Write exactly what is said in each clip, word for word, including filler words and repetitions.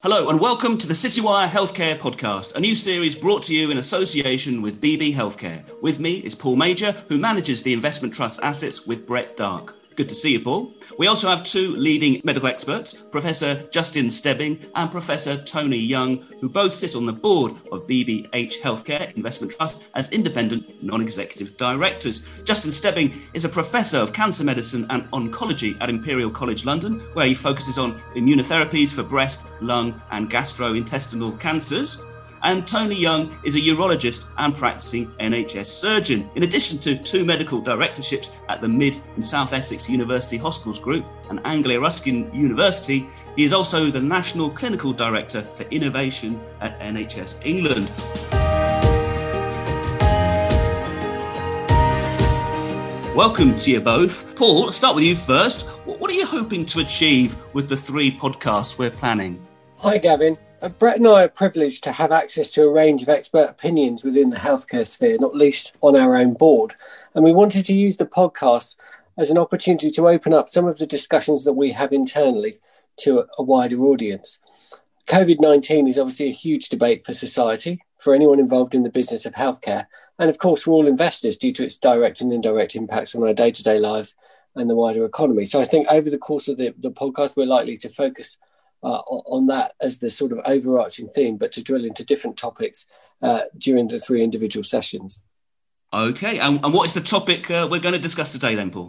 Hello and welcome to the Citywire Healthcare Podcast, a new series brought to you in association with B B Healthcare. With me is Paul Major, who manages the investment trust assets with Brett Dark. Good to see you, Paul. We also have two leading medical experts, Professor Justin Stebbing and Professor Tony Young, who both sit on the board of B B H Healthcare Investment Trust as independent non-executive directors. Justin Stebbing is a professor of cancer medicine and oncology at Imperial College London, where he focuses on immunotherapies for breast, lung and gastrointestinal cancers. And Tony Young is a urologist and practicing N H S surgeon. In addition to two medical directorships at the Mid and South Essex University Hospitals Group and Anglia Ruskin University, he is also the National Clinical Director for Innovation at N H S England. Welcome to you both. Paul, let's start with you first. What are you hoping to achieve with the three podcasts we're planning? Hi, Gavin. Uh, Brett and I are privileged to have access to a range of expert opinions within the healthcare sphere, not least on our own board. And we wanted to use the podcast as an opportunity to open up some of the discussions that we have internally to a, a wider audience. COVID nineteen is obviously a huge debate for society, for anyone involved in the business of healthcare, and of course for all investors due to its direct and indirect impacts on our day-to-day lives and the wider economy. So I think over the course of the, the podcast, we're likely to focus Uh, on that as the sort of overarching theme, but to drill into different topics uh, during the three individual sessions. Okay, and, and what is the topic uh, we're going to discuss today then, Paul?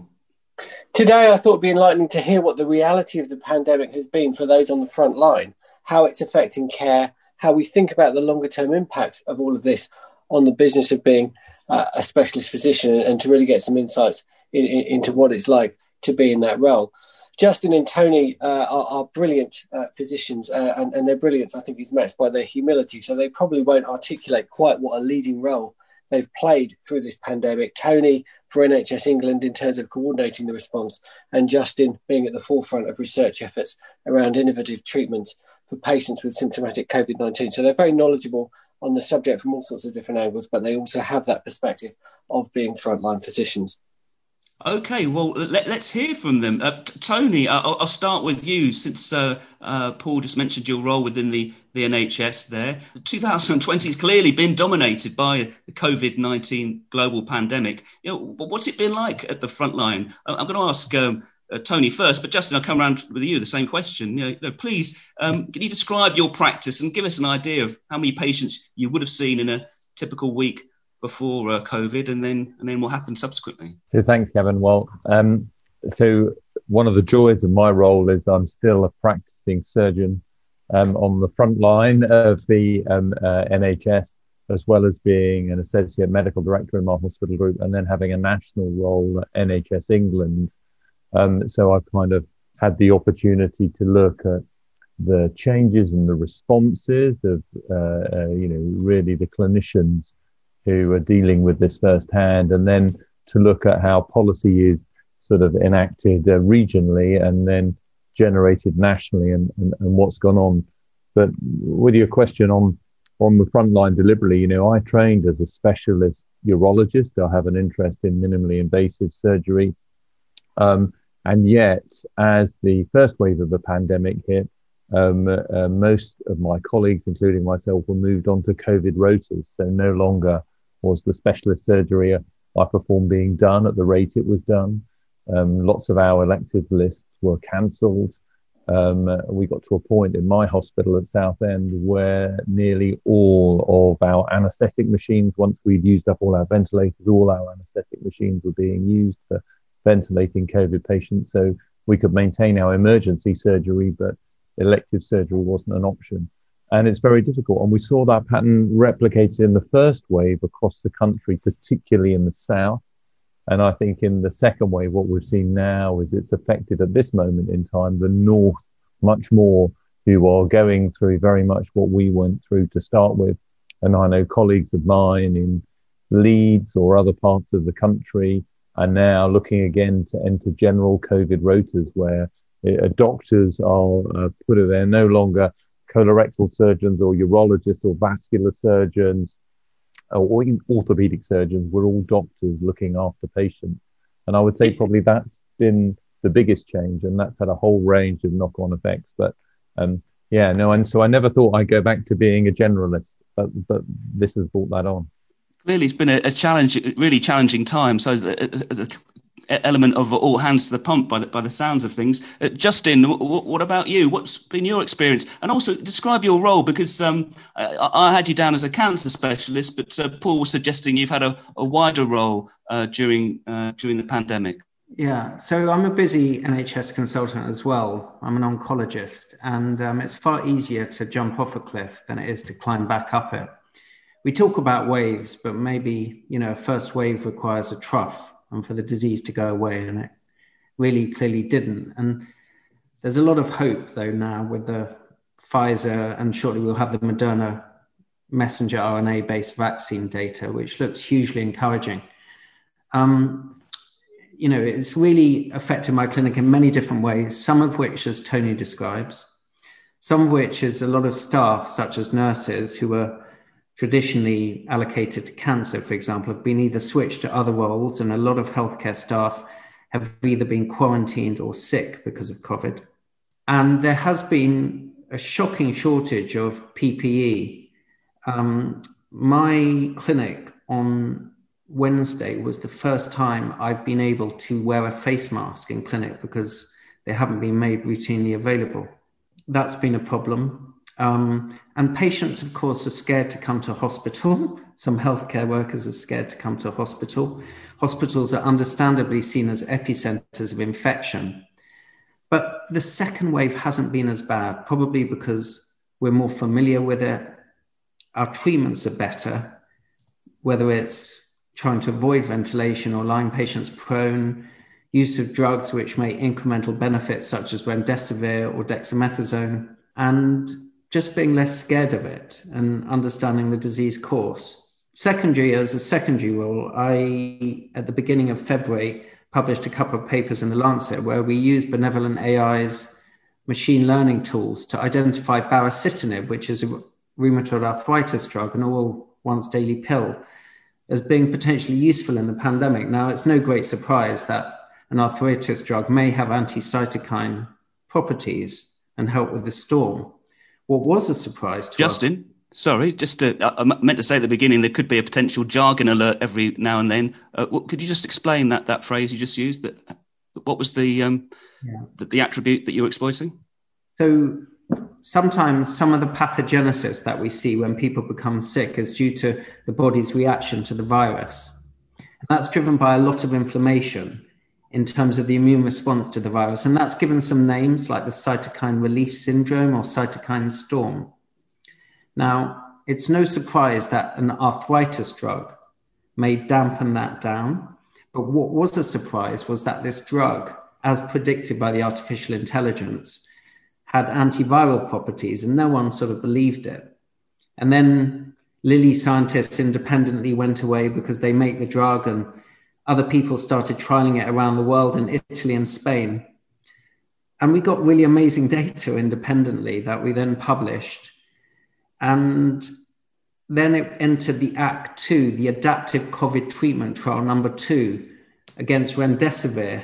Today, I thought it'd be enlightening to hear what the reality of the pandemic has been for those on the front line, how it's affecting care, how we think about the longer term impacts of all of this on the business of being uh, a specialist physician, and to really get some insights in, in, into what it's like to be in that role. Justin and Tony uh, are, are brilliant uh, physicians, uh, and, and their brilliance, I think, is matched by their humility. So they probably won't articulate quite what a leading role they've played through this pandemic. Tony for N H S England in terms of coordinating the response, and Justin being at the forefront of research efforts around innovative treatments for patients with symptomatic COVID nineteen. So they're very knowledgeable on the subject from all sorts of different angles, but they also have that perspective of being frontline physicians. Okay, well, let, let's hear from them. Uh, t- Tony, I'll, I'll start with you, since uh, uh, Paul just mentioned your role within the, the N H S there. twenty twenty has clearly been dominated by the COVID nineteen global pandemic. You know, what's it been like at the front line? I'm going to ask um, uh, Tony first, but Justin, I'll come around with you, the same question. You know, you know, please, um, can you describe your practice and give us an idea of how many patients you would have seen in a typical week before uh, COVID, and then and then what happened subsequently? So thanks, Kevin. Well, um, so one of the joys of my role is I'm still a practicing surgeon um, on the front line of the um, uh, N H S, as well as being an associate medical director in my hospital group, and then having a national role at N H S England. Um, so I've kind of had the opportunity to look at the changes and the responses of, uh, uh, you know, really the clinicians who are dealing with this firsthand, and then to look at how policy is sort of enacted uh, regionally and then generated nationally, and, and, and what's gone on. But with your question on, on the frontline deliberately, you know, I trained as a specialist urologist. I have an interest in minimally invasive surgery. Um, and yet, as the first wave of the pandemic hit, um, uh, most of my colleagues, including myself, were moved on to COVID rotas. So no longer was the specialist surgery I performed being done at the rate it was done. Um, lots of our elective lists were cancelled. Um, uh, we got to a point in my hospital at Southend where nearly all of our anaesthetic machines, once we'd used up all our ventilators, all our anaesthetic machines were being used for ventilating COVID patients. So we could maintain our emergency surgery, but elective surgery wasn't an option. And it's very difficult. And we saw that pattern replicated in the first wave across the country, particularly in the south. And I think in the second wave, what we've seen now is it's affected at this moment in time the north much more, who are going through very much what we went through to start with. And I know colleagues of mine in Leeds or other parts of the country are now looking again to enter general COVID rotas, where uh, doctors are uh, put there no longer colorectal surgeons or urologists or vascular surgeons or even orthopedic surgeons. We're all doctors looking after patients. And I would say probably that's been the biggest change, and that's had a whole range of knock-on effects. But um, Yeah, no, and so I never thought I'd go back to being a generalist, but but this has brought that on. Really, it's been a, a challenge, really challenging time. So the, the element of all hands to the pump by the, by the sounds of things. Uh, Justin, w- what about you? What's been your experience? And also describe your role, because um, I, I had you down as a cancer specialist, but uh, Paul was suggesting you've had a, a wider role uh, during uh, during the pandemic. Yeah, so I'm a busy N H S consultant as well. I'm an oncologist, and um, it's far easier to jump off a cliff than it is to climb back up it. We talk about waves, but maybe, you know, a first wave requires a trough and for the disease to go away, and it really clearly didn't. And there's a lot of hope, though, now with the Pfizer, and shortly we'll have the Moderna messenger R N A-based vaccine data, which looks hugely encouraging. Um, you know, it's really affected my clinic in many different ways, some of which, as Tony describes, some of which is a lot of staff, such as nurses, who were traditionally allocated to cancer, for example, have been either switched to other roles, and a lot of healthcare staff have either been quarantined or sick because of COVID. And there has been a shocking shortage of P P E. Um, my clinic on Wednesday was the first time I've been able to wear a face mask in clinic because they haven't been made routinely available. That's been a problem. Um, and patients, of course, are scared to come to hospital. Some healthcare workers are scared to come to hospital. Hospitals are understandably seen as epicenters of infection. But the second wave hasn't been as bad, probably because we're more familiar with it. Our treatments are better, whether it's trying to avoid ventilation or lying patients prone, use of drugs which may incremental benefits such as remdesivir or dexamethasone, and just being less scared of it and understanding the disease course. Secondary, as a secondary role, I, at the beginning of February, published a couple of papers in The Lancet where we used Benevolent A I's machine learning tools to identify baricitinib, which is a rheumatoid arthritis drug, an oral once daily pill, as being potentially useful in the pandemic. Now, it's no great surprise that an arthritis drug may have anti-cytokine properties and help with the storm. What was a surprise to Justin, us, sorry, just to, I meant to say at the beginning, there could be a potential jargon alert every now and then. Uh, what, could you just explain that that phrase you just used? That what was the, um, yeah. the the attribute that you're exploiting? So sometimes some of the pathogenesis that we see when people become sick is due to the body's reaction to the virus. And that's driven by a lot of inflammation in terms of the immune response to the virus. And that's given some names like the cytokine release syndrome or cytokine storm. Now, it's no surprise that an arthritis drug may dampen that down. But what was a surprise was that this drug, as predicted by the artificial intelligence, had antiviral properties, and no one sort of believed it. And then Lilly scientists independently went away because they make the drug, and other people started trialing it around the world in Italy and Spain. And we got really amazing data independently that we then published. And then it entered the Act Two, the adaptive COVID treatment trial number two, against remdesivir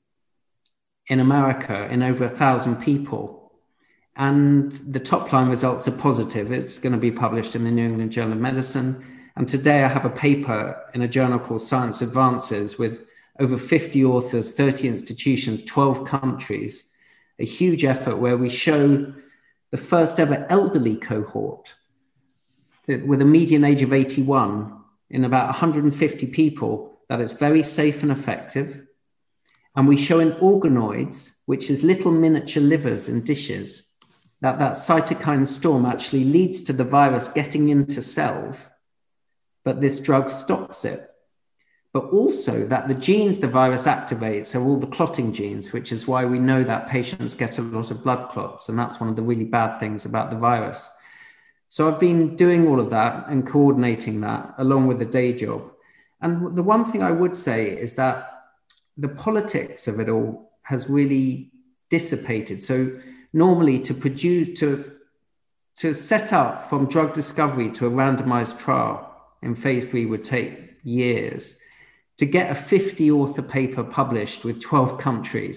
in America in over a thousand people. And the top line results are positive. It's going to be published in the New England Journal of Medicine. And today I have a paper in a journal called Science Advances with over fifty authors, thirty institutions, twelve countries, a huge effort where we show the first ever elderly cohort that, with a median age of eighty-one, in about one hundred fifty people, that it's very safe and effective. And we show in organoids, which is little miniature livers and dishes, that that cytokine storm actually leads to the virus getting into cells, but this drug stops it. But also that the genes the virus activates are all the clotting genes, which is why we know that patients get a lot of blood clots. And that's one of the really bad things about the virus. So I've been doing all of that and coordinating that along with the day job. And the one thing I would say is that the politics of it all has really dissipated. So normally to produce, to, to set up from drug discovery to a randomized trial in phase three would take years. To get a fifty author paper published with twelve countries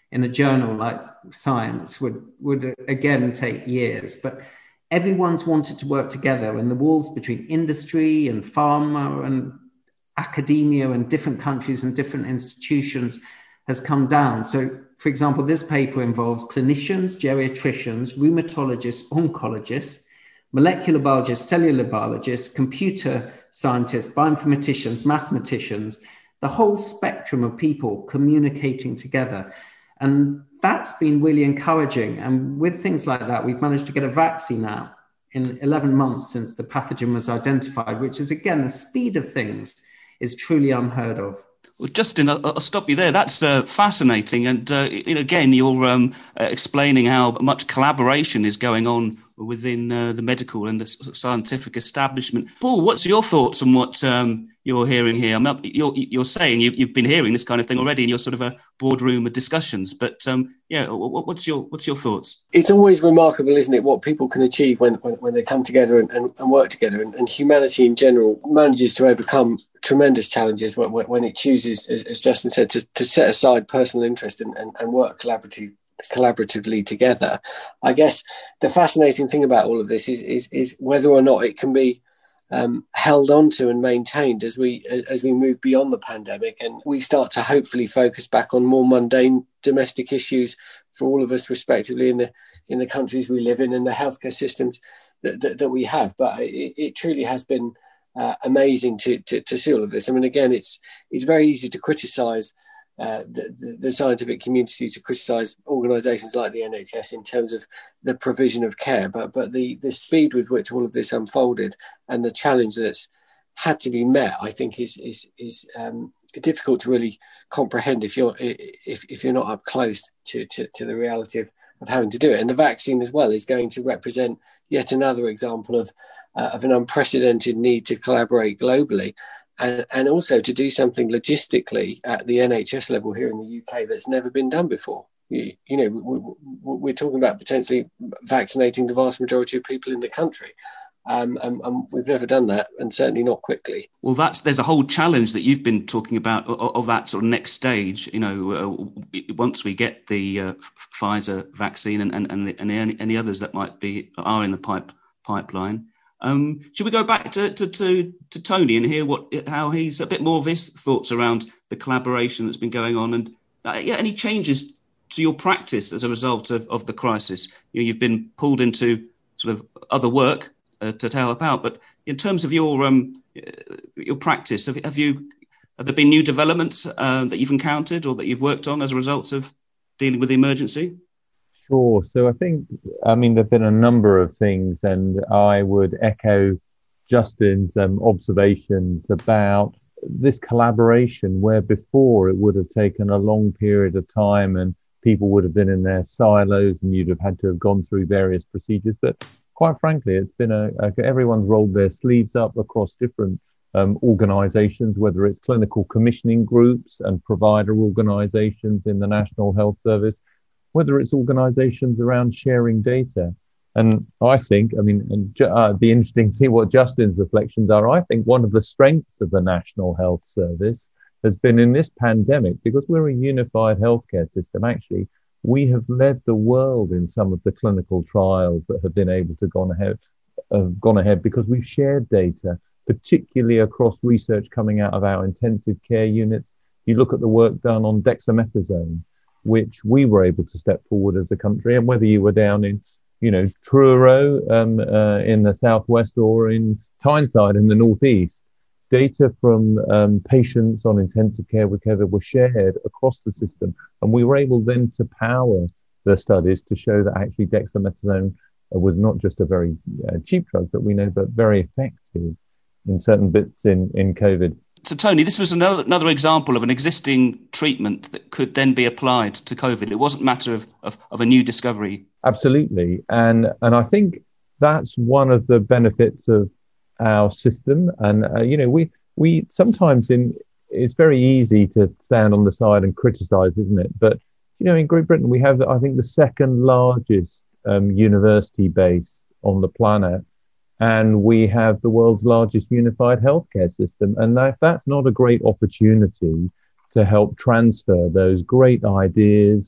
in a journal like Science would, would again take years. But everyone's wanted to work together, and the walls between industry and pharma and academia and different countries and different institutions has come down. So, for example, this paper involves clinicians, geriatricians, rheumatologists, oncologists, molecular biologists, cellular biologists, computer scientists, bioinformaticians, mathematicians, the whole spectrum of people communicating together. And that's been really encouraging. And with things like that, we've managed to get a vaccine out in eleven months since the pathogen was identified, which is, again, the speed of things is truly unheard of. Well, Justin, I'll, I'll stop you there. That's uh, fascinating. And uh, you know, again, you're um, uh, explaining how much collaboration is going on within uh, the medical and the scientific establishment. Paul, what's your thoughts on what um, you're hearing here? I'm not, you're, you're saying you've, you've been hearing this kind of thing already in your sort of a boardroom of discussions. But um, yeah, what's your what's your thoughts? It's always remarkable, isn't it, what people can achieve when, when, when they come together and, and, and work together. And, and humanity in general manages to overcome tremendous challenges when, when it chooses, as, as Justin said, to, to set aside personal interest and, and, and work collaboratively. collaboratively together. I guess the fascinating thing about all of this is is, is whether or not it can be um, held onto and maintained as we as we move beyond the pandemic and we start to hopefully focus back on more mundane domestic issues for all of us, respectively, in the in the countries we live in and the healthcare systems that, that, that we have. But it, it truly has been uh, amazing to, to to see all of this. I mean, again, it's it's very easy to criticise Uh, the, the, the scientific community, to criticise organisations like the N H S in terms of the provision of care, but but the, the speed with which all of this unfolded and the challenge that's had to be met, I think, is is is um, difficult to really comprehend if you're if if you're not up close to to, to the reality of, of having to do it. And the vaccine as well is going to represent yet another example of uh, of an unprecedented need to collaborate globally. And, and also to do something logistically at the N H S level here in the U K that's never been done before. You, you know, we, we're talking about potentially vaccinating the vast majority of people in the country. Um, and, and we've never done that, and certainly not quickly. Well, that's there's a whole challenge that you've been talking about of, of that sort of next stage. You know, uh, once we get the uh, Pfizer vaccine and and, and, the, and any, any others that might be are in the pipe pipeline. Um, should we go back to, to, to, to Tony and hear what how he's a bit more of his thoughts around the collaboration that's been going on, and uh, yeah, any changes to your practice as a result of, of the crisis? You know, you've been pulled into sort of other work uh, to help out, but in terms of your um, your practice, have, have you have there been new developments uh, that you've encountered or that you've worked on as a result of dealing with the emergency? Sure. So I think, I mean, there have been a number of things, and I would echo Justin's um, observations about this collaboration, where before it would have taken a long period of time and people would have been in their silos and you'd have had to have gone through various procedures. But quite frankly, it's been a, a everyone's rolled their sleeves up across different um, organizations, whether it's clinical commissioning groups and provider organizations in the National Health Service, whether it's organizations around sharing data. And I think, I mean, and uh, it'd be interesting to see what Justin's reflections are. I think one of the strengths of the National Health Service has been in this pandemic, because we're a unified healthcare system. Actually, we have led the world in some of the clinical trials that have been able to gone ahead, have gone ahead because we've shared data, particularly across research coming out of our intensive care units. You look at the work done on dexamethasone, which we were able to step forward as a country. And whether you were down in, you know, Truro um, uh, in the southwest or in Tyneside in the northeast, data from um, patients on intensive care with COVID were shared across the system. And we were able then to power the studies to show that actually dexamethasone was not just a very uh, cheap drug, but we know that very effective in certain bits in, in COVID. So, Tony, this was another another example of an existing treatment that could then be applied to COVID. It wasn't a matter of, of, of a new discovery. Absolutely. And and I think that's one of the benefits of our system. And, uh, you know, we we sometimes in it's very easy to stand on the side and criticize, isn't it? But, you know, in Great Britain, we have, I think, the second largest um, university base on the planet. And we have the world's largest unified healthcare system. And if that's not a great opportunity to help transfer those great ideas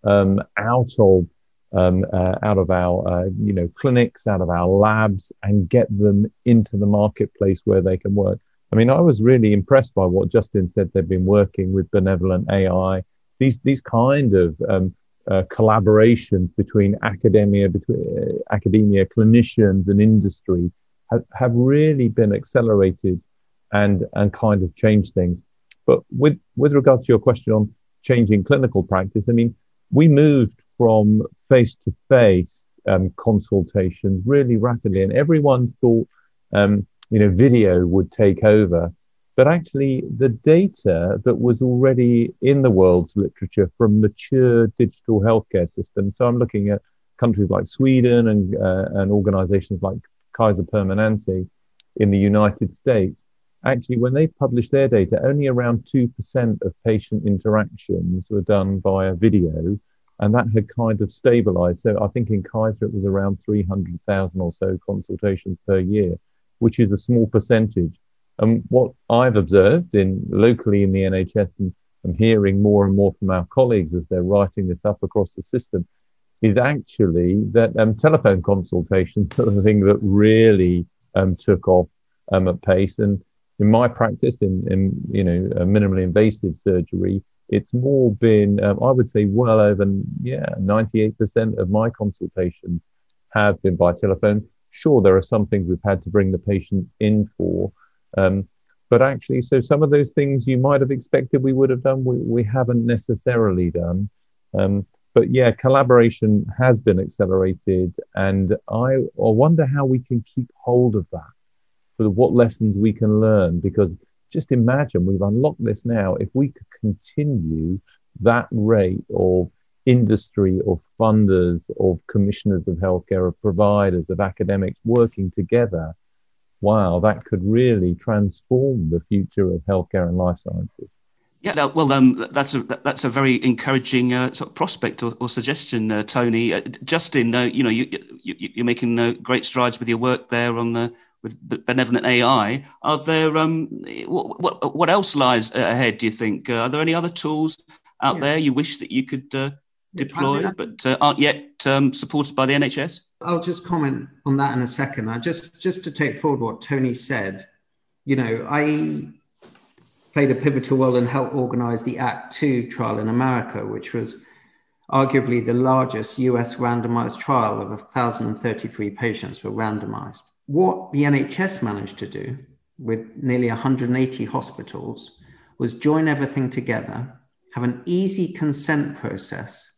um, out of um, uh, out of our uh, you know clinics, out of our labs, and get them into the marketplace where they can work. I mean, I was really impressed by what Justin said. They've been working with Benevolent A I. These these kind of um, uh, collaborations between academia, between uh, academia, clinicians, and industry have, have really been accelerated and and kind of changed things. But with with regards to your question on changing clinical practice, I mean, we moved from face-to-face um, consultations really rapidly, and everyone thought, um, you know, video would take over. But actually, the data that was already in the world's literature from mature digital healthcare systems, so I'm looking at countries like Sweden and, uh, and organizations like Kaiser Permanente in the United States, actually, when they published their data, only around two percent of patient interactions were done via video, and that had kind of stabilized. So I think in Kaiser, it was around three hundred thousand or so consultations per year, which is a small percentage. And what I've observed in locally in the N H S, and I'm hearing more and more from our colleagues as they're writing this up across the system, is actually that um, telephone consultations are the thing that really um, took off um, at pace. And in my practice, in, in you know, uh, minimally invasive surgery, it's more been, um, I would say, well over, yeah, ninety-eight percent of my consultations have been by telephone. Sure, there are some things we've had to bring the patients in for, um, but actually, so some of those things you might have expected we would have done, we, we haven't necessarily done. Um, but yeah, collaboration has been accelerated, and I, I wonder how we can keep hold of that, for what lessons we can learn, because just imagine we've unlocked this now. If we could continue that rate of industry, of funders, of commissioners of healthcare, of providers, of academics working together, wow, that could really transform the future of healthcare and life sciences. Yeah, no, well, um, that's a that's a very encouraging uh, sort of prospect or, or suggestion, uh, Tony. Uh, Justin, uh, you know, you, you, you're making uh, great strides with your work there on the with Benevolent A I. Are there um, what what, what else lies ahead? Do you think? Uh, are there any other tools out yeah. there you wish that you could uh, deploy, I mean, but uh, aren't yet um, supported by the N H S? I'll just comment on that in a second. I just just to take forward what Tony said. You know, I played a pivotal role and helped organize the ACT two trial in America, which was arguably the largest U S randomized trial of one thousand thirty-three patients were randomized. What the N H S managed to do with nearly one hundred eighty hospitals was join everything together, have an easy consent process,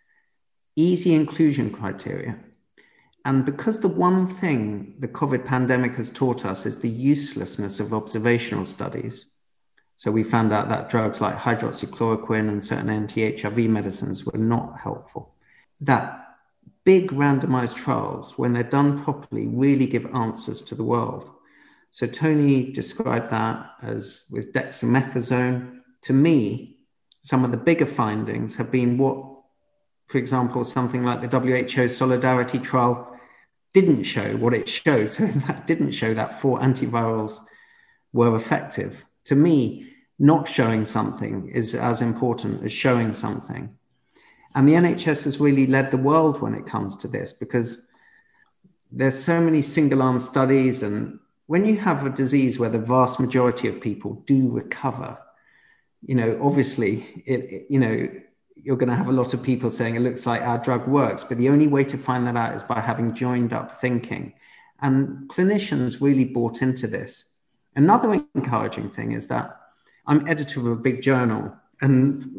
easy inclusion criteria. And because the one thing the COVID pandemic has taught us is the uselessness of observational studies. So we found out that drugs like hydroxychloroquine and certain anti-H I V medicines were not helpful. That big randomized trials, when they're done properly, really give answers to the world. So Tony described that as with dexamethasone. To me, some of the bigger findings have been what, for example, something like the W H O Solidarity trial didn't show what it showed. So in fact, didn't show that four antivirals were effective. To me, not showing something is as important as showing something. And the N H S has really led the world when it comes to this, because there's so many single-arm studies. And when you have a disease where the vast majority of people do recover, you know, obviously, it, it, you know, you're going to have a lot of people saying it looks like our drug works, but the only way to find that out is by having joined up thinking. And clinicians really bought into this. Another encouraging thing is that I'm editor of a big journal, and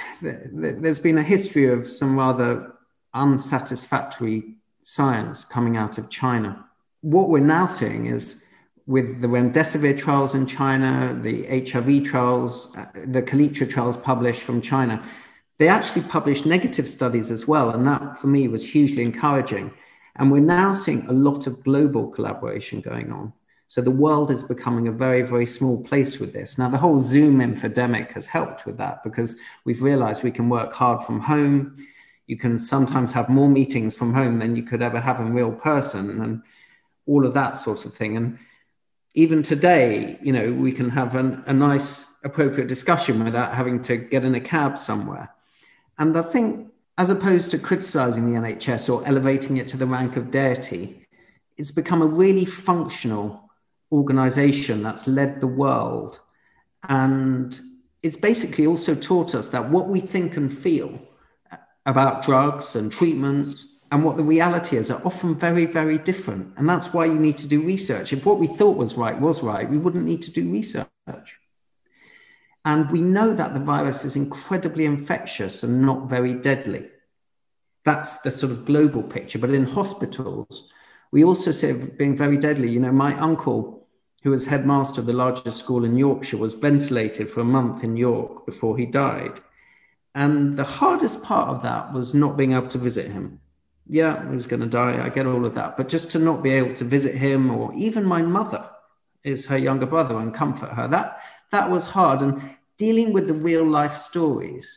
there's been a history of some rather unsatisfactory science coming out of China. What we're now seeing is with the remdesivir trials in China, the H I V trials, the Kaletra trials published from China, they actually published negative studies as well. And that for me was hugely encouraging. And we're now seeing a lot of global collaboration going on. So the world is becoming a very, very small place with this. Now, the whole Zoom infodemic has helped with that, because we've realized we can work hard from home. You can sometimes have more meetings from home than you could ever have in real person, and all of that sort of thing. And even today, you know, we can have an, a nice, appropriate discussion without having to get in a cab somewhere. And I think as opposed to criticizing the N H S or elevating it to the rank of deity, it's become a really functional organization that's led the world. And it's basically also taught us that what we think and feel about drugs and treatments and what the reality is are often very, very different. And that's why you need to do research. If what we thought was right was right, we wouldn't need to do research. And we know that the virus is incredibly infectious and not very deadly. That's the sort of global picture. But in hospitals, we also say being very deadly. You know, my uncle, who was headmaster of the largest school in Yorkshire, was ventilated for a month in York before he died. And the hardest part of that was not being able to visit him. Yeah, he was going to die. I get all of that. But just to not be able to visit him, or even my mother is her younger brother, and comfort her, that that was hard. And dealing with the real life stories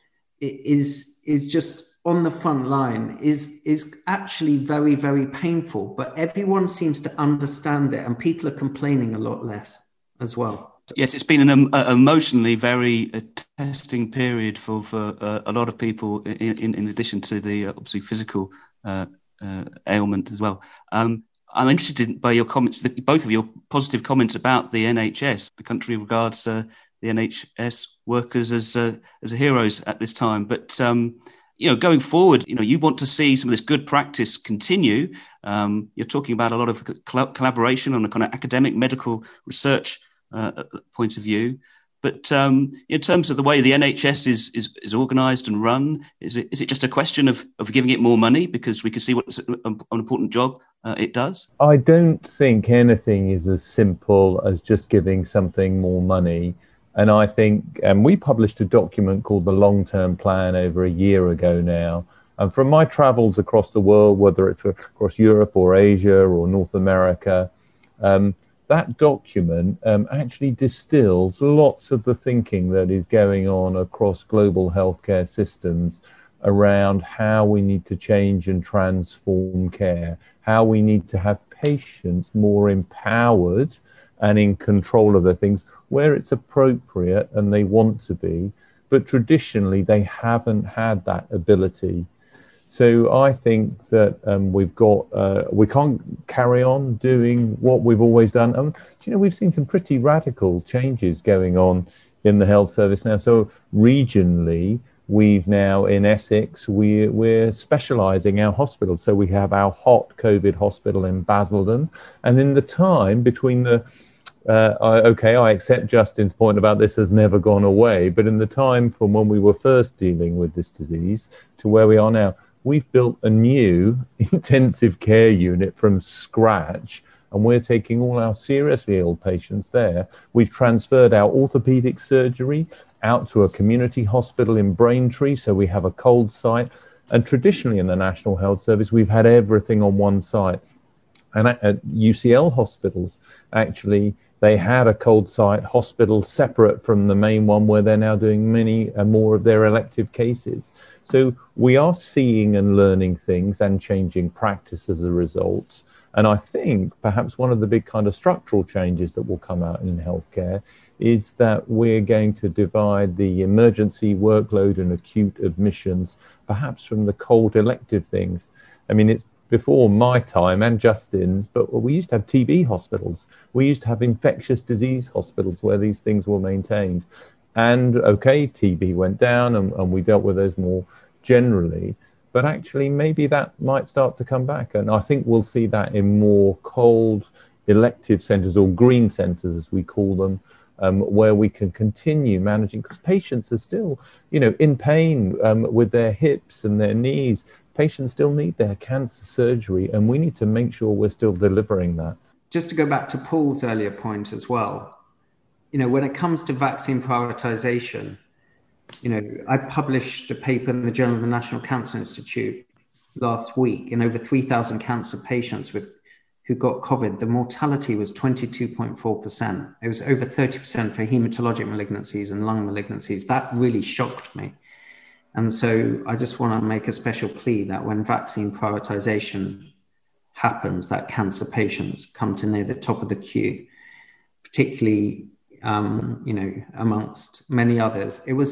is, is just on the front line is, is actually very, very painful. But everyone seems to understand it, and people are complaining a lot less as well. Yes, it's been an um, uh, emotionally very uh, testing period for, for uh, a lot of people, in, in, in addition to the uh, obviously physical uh, uh, ailment as well. Um, I'm interested in, by your comments, the, both of your positive comments about the N H S. The country regards uh, the N H S workers as uh, as heroes at this time. But um, you know, going forward, you know, you want to see some of this good practice continue. Um, you're talking about a lot of cl- collaboration on a kind of academic medical research Uh, point of view, but um, in terms of the way the N H S is is, is organised and run, is it is it just a question of, of giving it more money because we can see what an important job uh, it does? I don't think anything is as simple as just giving something more money. And I think um, we published a document called the Long-Term Plan over a year ago now. And from my travels across the world, whether it's across Europe or Asia or North America, um, that document um, actually distills lots of the thinking that is going on across global healthcare systems around how we need to change and transform care, how we need to have patients more empowered and in control of their things where it's appropriate and they want to be, but traditionally they haven't had that ability. So I think that um, we've got, uh, we can't carry on doing what we've always done. Um, you know, we've seen some pretty radical changes going on in the health service now. So regionally, we've now in Essex, we, we're specialising our hospitals. So we have our hot COVID hospital in Basildon. And in the time between the, uh, I, okay, I accept Justin's point about this has never gone away. But in the time from when we were first dealing with this disease to where we are now, we've built a new intensive care unit from scratch, and we're taking all our seriously ill patients there. We've transferred our orthopedic surgery out to a community hospital in Braintree, so we have a cold site. And traditionally in the National Health Service, we've had everything on one site. And at U C L hospitals, actually, they had a cold site hospital separate from the main one where they're now doing many uh, more of their elective cases. So we are seeing and learning things and changing practice as a result. And I think perhaps one of the big kind of structural changes that will come out in healthcare is that we're going to divide the emergency workload and acute admissions, perhaps from the cold elective things. I mean, it's before my time and Justin's, but we used to have T B hospitals. We used to have infectious disease hospitals where these things were maintained. And okay, T B went down and, and we dealt with those more generally, but actually maybe that might start to come back. And I think we'll see that in more cold elective centres, or green centres as we call them, um, where we can continue managing, because patients are still, you know, in pain um, with their hips and their knees. Patients still need their cancer surgery, and we need to make sure we're still delivering that. Just to go back to Paul's earlier point as well, you know, when it comes to vaccine prioritization, you know, I published a paper in the Journal of the National Cancer Institute last week. In over three thousand cancer patients with who got COVID, the mortality was twenty-two point four percent. It was over thirty percent for hematologic malignancies and lung malignancies. That really shocked me. And so I just want to make a special plea that when vaccine prioritization happens, that cancer patients come to near the top of the queue, particularly, um, you know, amongst many others. It was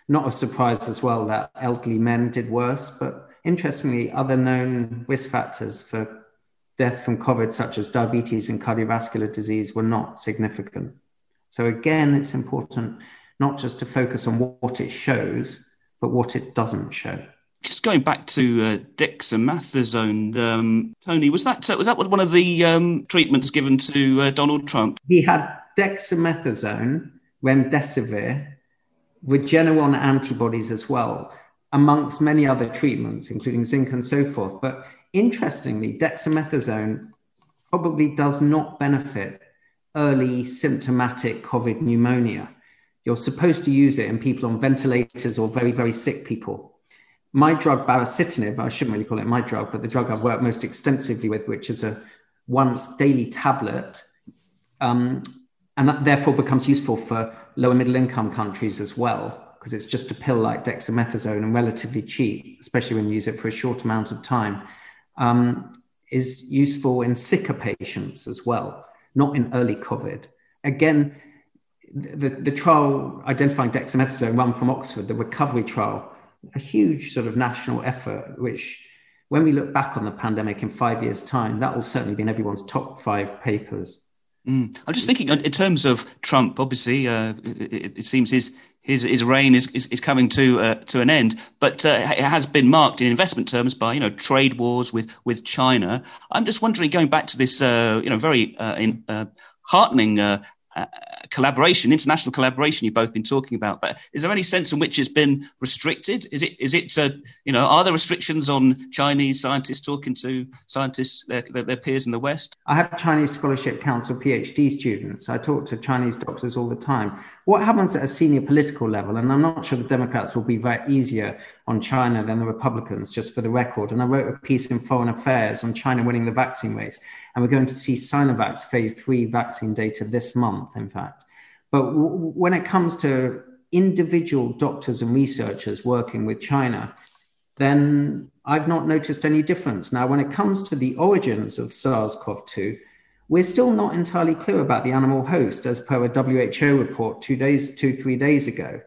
Not a surprise as well that elderly men did worse, but interestingly, other known risk factors for death from COVID, such as diabetes and cardiovascular disease, were not significant. So again, it's important not just to focus on what it shows, but what it doesn't show. Just going back to uh, dexamethasone, um, Tony, was that was that one of the um, treatments given to uh, Donald Trump? He had dexamethasone, remdesivir, Regeneron antibodies as well, amongst many other treatments, including zinc and so forth. But interestingly, dexamethasone probably does not benefit early symptomatic COVID pneumonia. You're supposed to use it in people on ventilators or very, very sick people. My drug, baricitinib, I shouldn't really call it my drug, but the drug I've worked most extensively with, which is a once daily tablet, um, and that therefore becomes useful for lower middle income countries as well, because it's just a pill like dexamethasone and relatively cheap, especially when you use it for a short amount of time, um, is useful in sicker patients as well, not in early COVID. Again, the, the trial identifying dexamethasone run from Oxford, the recovery trial, a huge sort of national effort, which when we look back on the pandemic in five years' time, that will certainly be in everyone's top five papers. Mm. I'm just thinking in terms of Trump, obviously, uh, it, it seems his his, his reign is, is, is coming to uh, to an end, but uh, it has been marked in investment terms by, you know, trade wars with, with China. I'm just wondering, going back to this, uh, you know, very uh, in, uh, heartening uh, uh, collaboration, international collaboration you've both been talking about, but is there any sense in which it's been restricted? Is it, is it, uh, you know, are there restrictions on Chinese scientists talking to scientists, their, their peers in the West? I have Chinese Scholarship Council PhD students. I talk to Chinese doctors all the time. What happens at a senior political level, and I'm not sure the Democrats will be very easier on China than the Republicans, just for the record. And I wrote a piece in Foreign Affairs on China winning the vaccine race. And we're going to see Sinovac's phase three vaccine data this month, in fact. But w- when it comes to individual doctors and researchers working with China, then I've not noticed any difference. Now, when it comes to the origins of SARS-C o V two, we're still not entirely clear about the animal host, as per a W H O report two days, two, three days ago.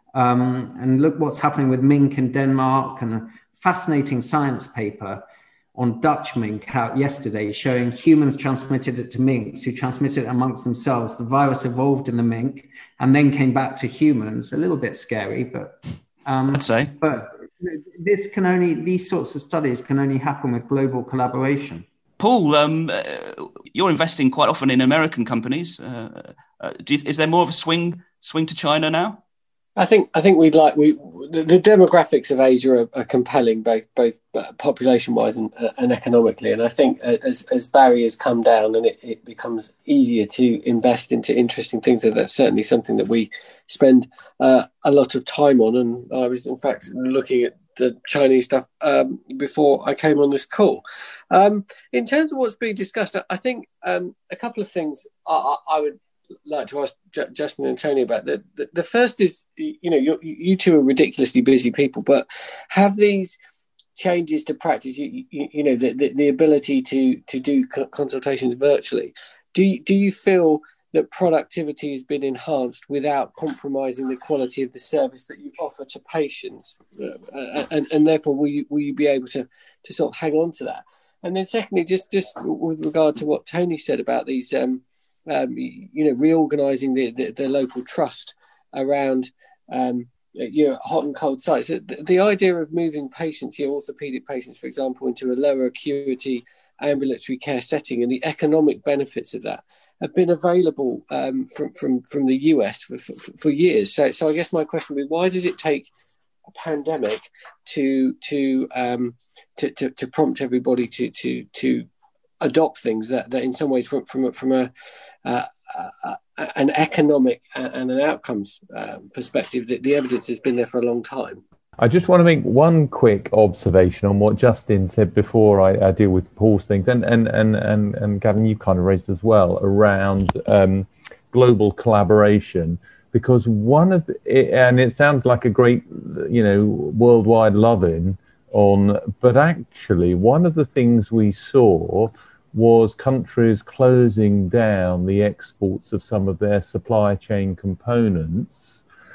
Um, and look what's happening with mink in Denmark, and a fascinating science paper on Dutch mink out yesterday showing humans transmitted it to minks who transmitted it amongst themselves. The virus evolved in the mink and then came back to humans. A little bit scary, but um, I'd say. But this can only, these sorts of studies can only happen with global collaboration. Paul, um, uh, you're investing quite often in American companies. Uh, uh, do you, is there more of a swing swing to China now? I think I think we'd like we the, the demographics of Asia are, are compelling, both both population wise and, uh, and economically. And I think as as barriers come down and it, it becomes easier to invest into interesting things, that that's certainly something that we spend uh, a lot of time on. And I was in fact looking at the Chinese stuff um, before I came on this call. Um, in terms of what's being discussed, I think um, a couple of things I, I would like to ask J- Justin and Tony about. The, the, the first is, you know, you you two are ridiculously busy people, but have these changes to practice, you, you, you know, the, the, the ability to to do consultations virtually, do you, do you feel that productivity has been enhanced without compromising the quality of the service that you offer to patients? Uh, and, and therefore, will you, will you be able to, to sort of hang on to that? And then secondly, just, just with regard to what Tony said about these, um, um, you know, reorganising the, the, the local trust around, um, you know, hot and cold sites. The, the idea of moving patients, your orthopaedic patients, for example, into a lower acuity ambulatory care setting, and the economic benefits of that have been available um, from, from, from the U S for, for, for years. So, so I guess my question would be, why does it take a pandemic to to um, to, to, to prompt everybody to to to adopt things that, that in some ways from from, from a uh, uh, an economic and an outcomes uh, perspective, that the evidence has been there for a long time? I just want to make one quick observation on what Justin said before I, I deal with Paul's things, and and, and, and and Gavin, you kind of raised as well, around um, global collaboration, because one of the, and it sounds like a great, you know, worldwide loving on, but actually one of the things we saw was countries closing down the exports of some of their supply chain components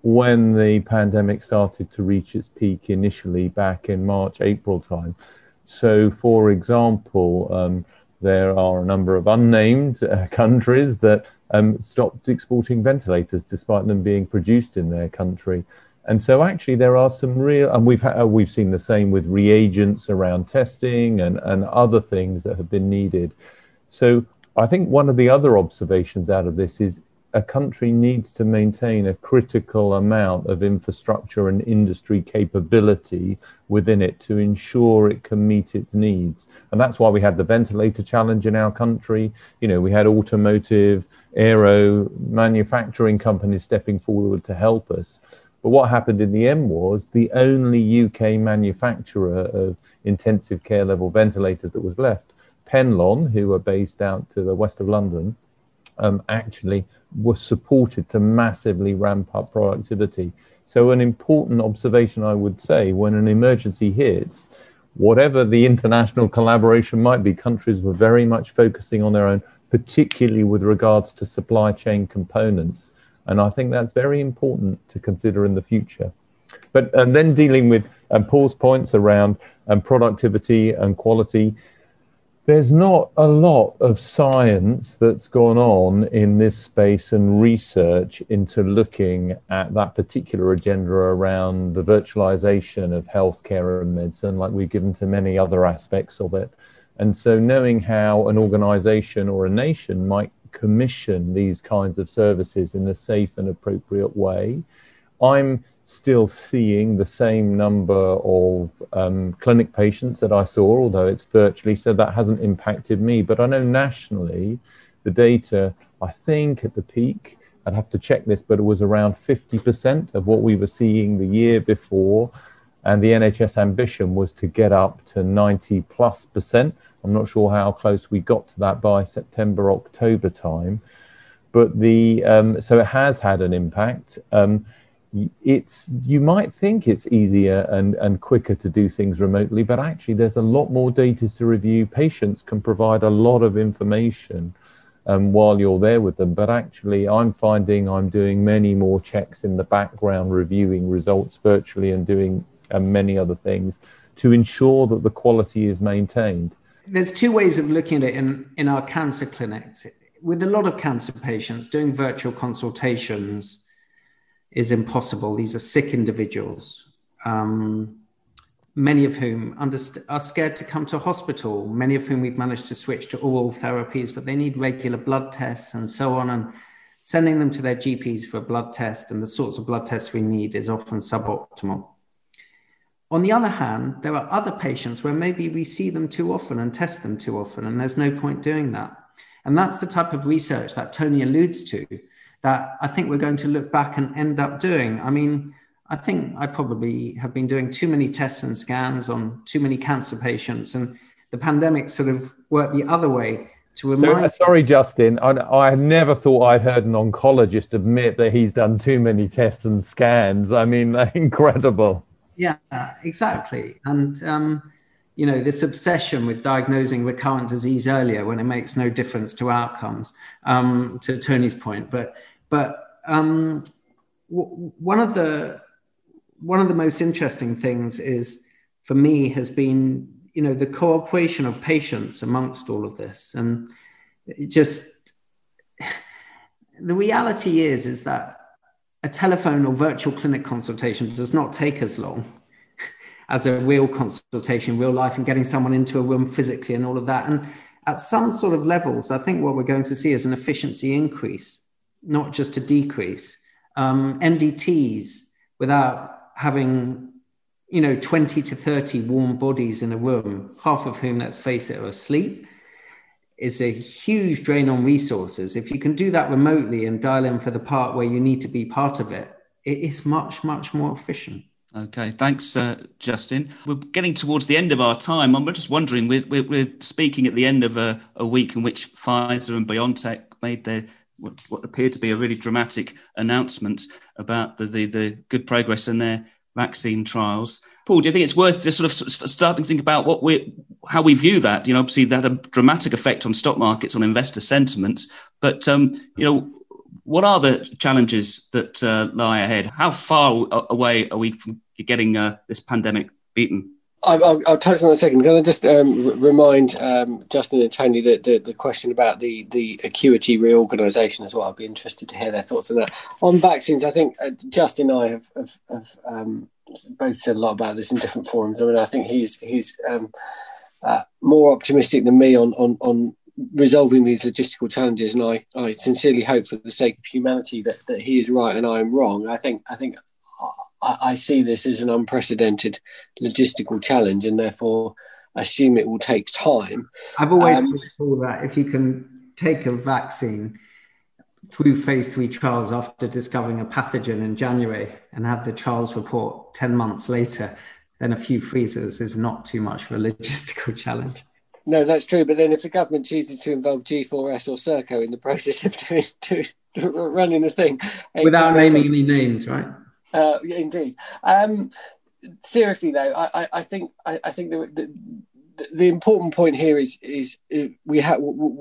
when the pandemic started to reach its peak initially back in March, April time. So, for example, um, there are a number of unnamed uh, countries that um, stopped exporting ventilators despite them being produced in their country. And so actually there are some real, and we've ha- we've seen the same with reagents around testing and, and other things that have been needed. So I think one of the other observations out of this is a country needs to maintain a critical amount of infrastructure and industry capability within it to ensure it can meet its needs. And that's why we had the ventilator challenge in our country. You know, we had automotive, aero, manufacturing companies stepping forward to help us. But what happened in the end was the only U K manufacturer of intensive care level ventilators that was left, Penlon, who are based out to the west of London, um, actually was supported to massively ramp up productivity. So an important observation, I would say, when an emergency hits, whatever the international collaboration might be, countries were very much focusing on their own, particularly with regards to supply chain components. And I think that's very important to consider in the future. But and then dealing with um, Paul's points around um, productivity and quality, there's not a lot of science that's gone on in this space and research into looking at that particular agenda around the virtualization of healthcare and medicine, like we've given to many other aspects of it. And so knowing how an organization or a nation might commission these kinds of services in a safe and appropriate way, I'm still seeing the same number of um, clinic patients that I saw, although it's virtually, so that hasn't impacted me. But I know nationally, the data, I think at the peak, I'd have to check this, but it was around fifty percent of what we were seeing the year before. And the N H S ambition was to get up to ninety plus percent. I'm not sure how close we got to that by September, October time. But the um, so it has had an impact. Um, It's you might think it's easier and, and quicker to do things remotely, but actually there's a lot more data to review. Patients can provide a lot of information um, while you're there with them, but actually I'm finding I'm doing many more checks in the background, reviewing results virtually and doing um, many other things to ensure that the quality is maintained. There's two ways of looking at it in, in our cancer clinics. With a lot of cancer patients, doing virtual consultations is impossible. These are sick individuals, um, many of whom underst- are scared to come to hospital, many of whom we've managed to switch to oral therapies, but they need regular blood tests and so on. And sending them to their G Ps for a blood test and the sorts of blood tests we need is often suboptimal. On the other hand, there are other patients where maybe we see them too often and test them too often, and there's no point doing that. And that's the type of research that Tony alludes to, that I think we're going to look back and end up doing. I mean, I think I probably have been doing too many tests and scans on too many cancer patients, and the pandemic sort of worked the other way to remind... So, sorry, Justin, I, I never thought I'd heard an oncologist admit that he's done too many tests and scans. I mean, incredible. Yeah, exactly. And, um, you know, this obsession with diagnosing recurrent disease earlier when it makes no difference to outcomes, um, to Tony's point. But but um, w- one of the one of the most interesting things is, for me, has been, you know, the cooperation of patients amongst all of this. And it just, the reality is, is that a telephone or virtual clinic consultation does not take as long as a real consultation, real life, and getting someone into a room physically and all of that. And at some sort of levels, I think what we're going to see is an efficiency increase, not just a decrease. Um, M D Ts, without having, you know, twenty to thirty warm bodies in a room, half of whom, let's face it, are asleep, is a huge drain on resources. If you can do that remotely and dial in for the part where you need to be part of it, it is much, much more efficient. Okay, thanks, uh, Justin. We're getting towards the end of our time. I'm just wondering, we're, we're, we're speaking at the end of a, a week in which Pfizer and BioNTech made their what, what appeared to be a really dramatic announcement about the, the, the good progress in their vaccine trials. Paul, do you think it's worth just sort of starting to think about what we, how we view that? You know, obviously that had a dramatic effect on stock markets, on investor sentiments. But um, you know, what are the challenges that uh, lie ahead? How far away are we from getting uh, this pandemic beaten? I'll, I'll, I'll touch on that in a second. Can I just um, r- remind um, Justin and Tony that the, the question about the, the acuity reorganisation as well? I'd be interested to hear their thoughts on that. On vaccines, I think uh, Justin and I have, have, have um, both said a lot about this in different forums. I mean, I think he's he's um, uh, more optimistic than me on, on, on resolving these logistical challenges, and I, I sincerely hope for the sake of humanity that, that he is right and I am wrong. I think I think. I see this as an unprecedented logistical challenge, and therefore assume it will take time. I've always um, thought that if you can take a vaccine through phase three trials after discovering a pathogen in January and have the trials report ten months later, then a few freezers is not too much of a logistical challenge. No, that's true. But then if the government chooses to involve G four S or Serco in the process of doing, to, to running the thing... Without naming any names, right? Uh, indeed. Um, seriously, though, I, I, I think I, I think the, the, the important point here is is we have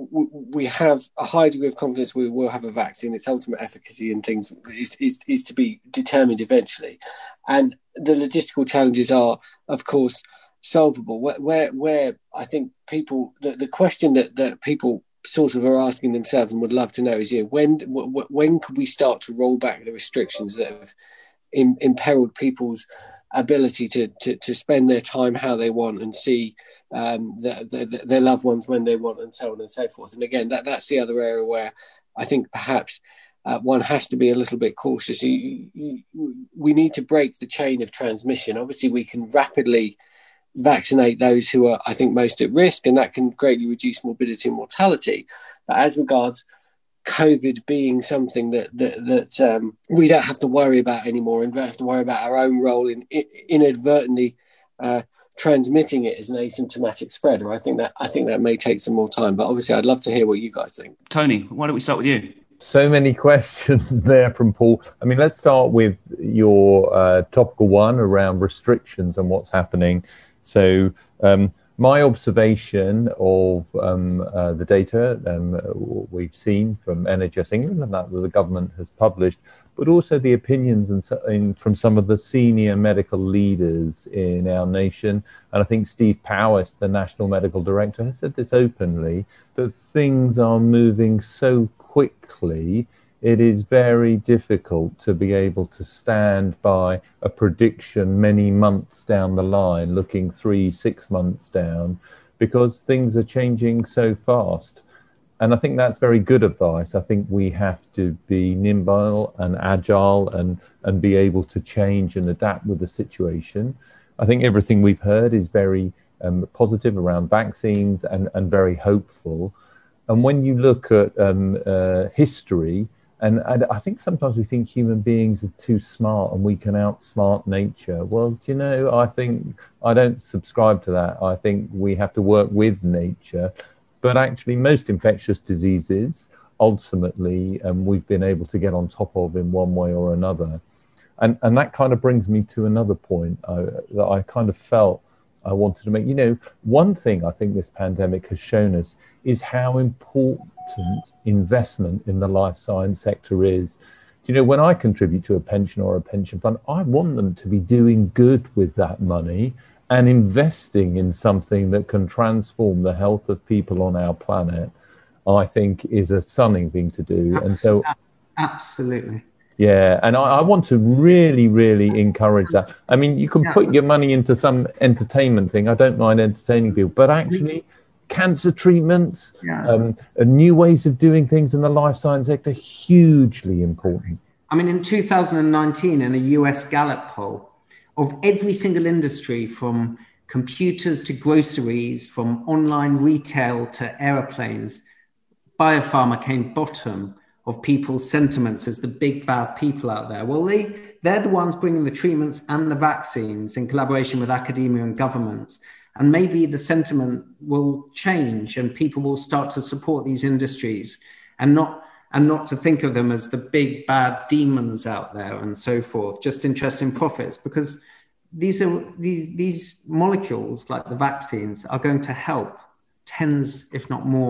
we have a high degree of confidence we will have a vaccine. Its ultimate efficacy and things is, is is to be determined eventually, and the logistical challenges are, of course, solvable. Where where, where I think people the, the question that, that people sort of are asking themselves and would love to know is, you know, when when could we start to roll back the restrictions that have In, imperiled people's ability to, to to spend their time how they want and see um, the, the, their loved ones when they want, and so on and so forth. And again, that that's the other area where I think perhaps uh, one has to be a little bit cautious. You, you, we need to break the chain of transmission. Obviously, we can rapidly vaccinate those who are, I think, most at risk, and that can greatly reduce morbidity and mortality. But as regards COVID being something that that, that um, we don't have to worry about anymore, and don't have to worry about our own role in, in inadvertently uh, transmitting it as an asymptomatic spreader. I think that I think that may take some more time, but obviously I'd love to hear what you guys think. Tony, why don't we start with you? So many questions there from Paul. I mean, let's start with your uh, topical one around restrictions and what's happening. So um, my observation of um, uh, the data um, we've seen from N H S England and that the government has published, but also the opinions and so, in, from some of the senior medical leaders in our nation. And I think Steve Powis, the National Medical Director, has said this openly, that things are moving so quickly, it is very difficult to be able to stand by a prediction many months down the line, looking three, six months down, because things are changing so fast. And I think that's very good advice. I think we have to be nimble and agile and, and be able to change and adapt with the situation. I think everything we've heard is very um, positive around vaccines and, and very hopeful. And when you look at um, uh, history, And, and I think sometimes we think human beings are too smart and we can outsmart nature. Well, do you know, I think I don't subscribe to that. I think we have to work with nature. But actually, most infectious diseases, ultimately, um, we've been able to get on top of in one way or another. And, and that kind of brings me to another point uh, that I kind of felt I wanted to make. You know, one thing I think this pandemic has shown us is how important investment in the life science sector is. You know, when I contribute to a pension or a pension fund, I want them to be doing good with that money and investing in something that can transform the health of people on our planet. I think is a stunning thing to do. Absolutely. And so, absolutely. Yeah, and I, I want to really, really encourage that. I mean, you can yeah. put your money into some entertainment thing. I don't mind entertaining people, but actually, cancer treatments, yeah. um, new ways of doing things in the life science sector, hugely important. I mean, in two thousand nineteen, in a U S Gallup poll, of every single industry, from computers to groceries, from online retail to aeroplanes, biopharma came bottom of people's sentiments as the big bad people out there. Well, they, they're the ones bringing the treatments and the vaccines in collaboration with academia and governments. And maybe the sentiment will change and people will start to support these industries and not and not to think of them as the big bad demons out there and so forth, just interested in profits, because these are these these molecules like the vaccines are going to help tens, if not more,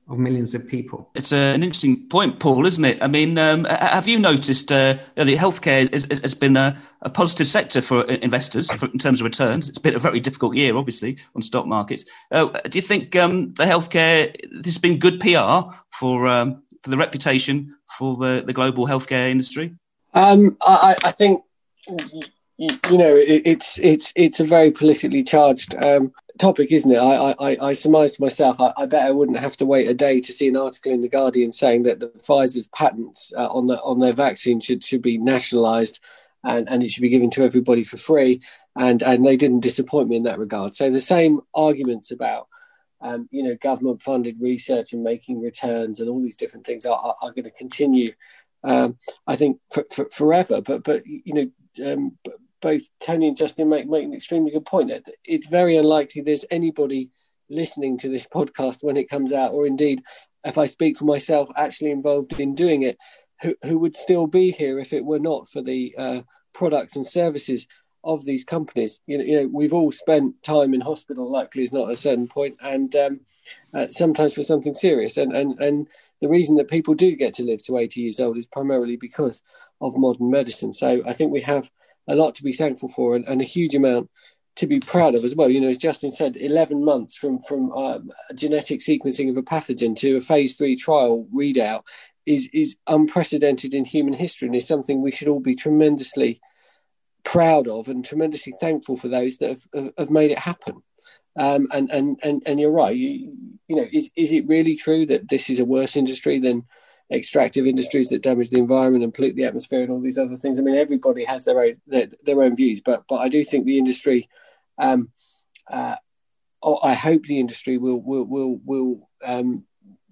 of millions of people. It's a, an interesting point, Paul, isn't it? I mean, um, have you noticed uh, the healthcare has, has been a, a positive sector for investors for, in terms of returns? It's been a very difficult year, obviously, on stock markets. Uh, do you think um, the healthcare, this has been good P R for um, for the reputation for the, the global healthcare industry? Um, I, I think, you, you know, it, it's it's it's a very politically charged um, topic, isn't it? I, I, I surmise to myself, I, I bet I wouldn't have to wait a day to see an article in The Guardian saying that the Pfizer's patents uh, on the on their vaccine should should be nationalised and, and it should be given to everybody for free. And, and they didn't disappoint me in that regard. So the same arguments about, um, you know, government-funded research and making returns and all these different things are, are, are going to continue, um, I think, for, for, forever. But, but you know, um, both Tony and Justin make, make an extremely good point. That it's very unlikely there's anybody listening to this podcast when it comes out, or indeed, if I speak for myself, actually involved in doing it, who, who would still be here if it were not for the uh, products and services of these companies. You know, you know, we've all spent time in hospital, likely is not at a certain point, and um, uh, sometimes for something serious. And, and, and the reason that people do get to live to eighty years old is primarily because of modern medicine. So I think we have a lot to be thankful for, and, and a huge amount to be proud of as well. You know, as Justin said, eleven months from from um, genetic sequencing of a pathogen to a phase three trial readout is is unprecedented in human history, and is something we should all be tremendously proud of and tremendously thankful for those that have, have made it happen. Um, and, and and and you're right. You, you know, is is it really true that this is a worse industry than extractive industries that damage the environment and pollute the atmosphere and all these other things? I mean, everybody has their own their, their own views, but but I do think the industry, um, uh, I hope the industry will will will will um,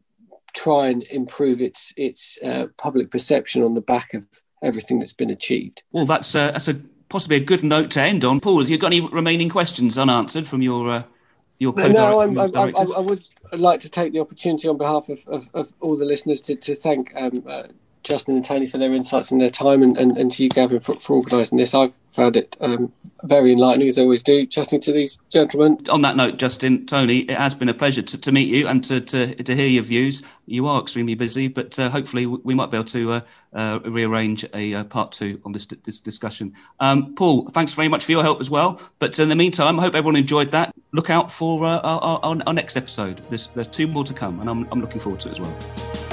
try and improve its its uh, public perception on the back of everything that's been achieved. Well, that's a, that's a possibly a good note to end on. Paul, have you got any remaining questions unanswered from your uh, your co-directors? No, I'm, I'm, I, I would like to take the opportunity on behalf of, of, of all the listeners to, to thank um, uh, Justin and Tony for their insights and their time, and, and, and to you, Gavin, for, for organising this. I've found it um, very enlightening, as I always do, chatting to these gentlemen. On that note, Justin, Tony, it has been a pleasure to, to meet you and to, to, to hear your views. You are extremely busy, but uh, hopefully we might be able to uh, uh, rearrange a uh, part two on this this discussion. Um, Paul, thanks very much for your help as well. But in the meantime, I hope everyone enjoyed that. Look out for uh, our, our, our next episode. There's, there's two more to come, and I'm, I'm looking forward to it as well.